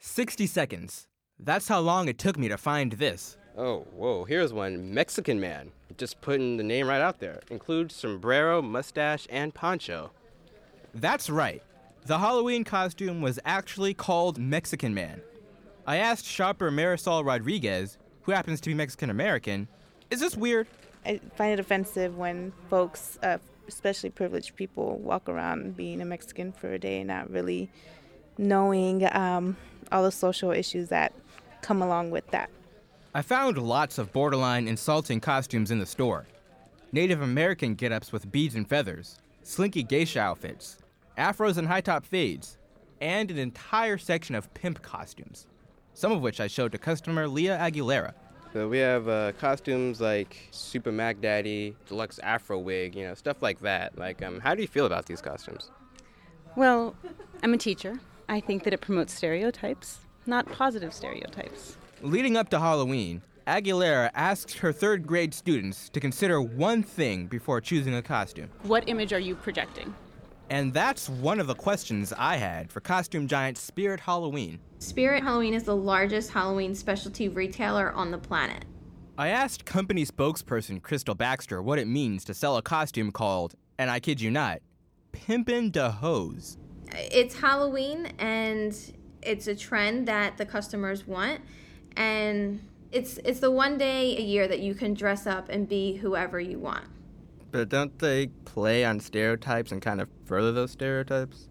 60 seconds. That's how long it took me to find this. Oh, whoa, here's one. Mexican man. Just putting the name right out there. Includes sombrero, mustache, and poncho. That's right. The Halloween costume was actually called Mexican Man. I asked shopper Marisol Rodriguez, who happens to be Mexican-American, is this weird? I find it offensive when folks, especially privileged people, walk around being a Mexican for a day and not really knowing all the social issues that come along with that. I found lots of borderline insulting costumes in the store. Native American get-ups with beads and feathers, slinky geisha outfits, afros and high-top fades, and an entire section of pimp costumes, some of which I showed to customer Leah Aguilera. So we have costumes like Super Mac Daddy, deluxe Afro wig, stuff like that. How do you feel about these costumes? Well, I'm a teacher. I think that it promotes stereotypes, not positive stereotypes. Leading up to Halloween, Aguilera asked her third grade students to consider one thing before choosing a costume. What image are you projecting? And that's one of the questions I had for costume giant Spirit Halloween. Spirit Halloween is the largest Halloween specialty retailer on the planet. I asked company spokesperson Crystal Baxter what it means to sell a costume called, and I kid you not, Pimpin' de Hose. It's Halloween, and it's a trend that the customers want, and it's the one day a year that you can dress up and be whoever you want. But don't they play on stereotypes and kind of further those stereotypes?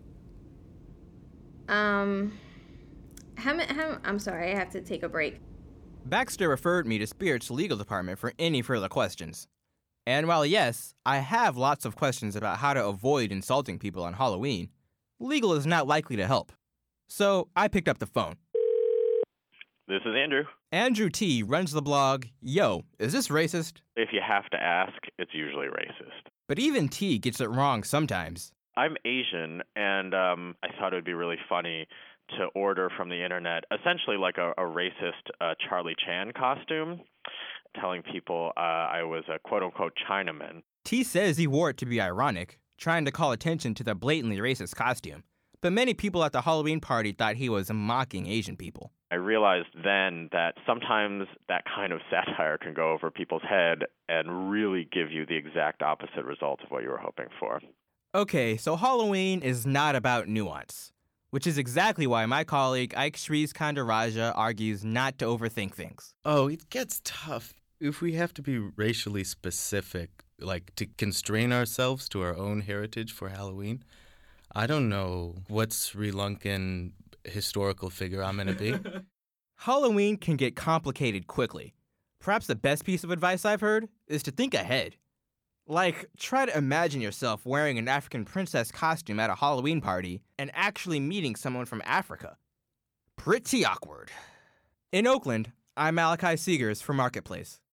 I'm sorry, I have to take a break. Baxter referred me to Spirit's legal department for any further questions. And while yes, I have lots of questions about how to avoid insulting people on Halloween, legal is not likely to help. So I picked up the phone. This is Andrew. Andrew T. runs the blog, Yo, is this racist? If you have to ask, it's usually racist. But even T gets it wrong sometimes. I'm Asian, and I thought it would be really funny to order from the internet essentially like a racist Charlie Chan costume, telling people I was a quote-unquote Chinaman. T says he wore it to be ironic, trying to call attention to the blatantly racist costume. But many people at the Halloween party thought he was mocking Asian people. I realized then that sometimes that kind of satire can go over people's head and really give you the exact opposite result of what you were hoping for. Okay, so Halloween is not about nuance, which is exactly why my colleague Ike Shrees Kandaraja argues not to overthink things. Oh, it gets tough. If we have to be racially specific, like to constrain ourselves to our own heritage for Halloween, I don't know what Sri Lankan historical figure I'm going to be. Halloween can get complicated quickly. Perhaps the best piece of advice I've heard is to think ahead. Like, try to imagine yourself wearing an African princess costume at a Halloween party and actually meeting someone from Africa. Pretty awkward. In Oakland, I'm Malachi Seegers for Marketplace.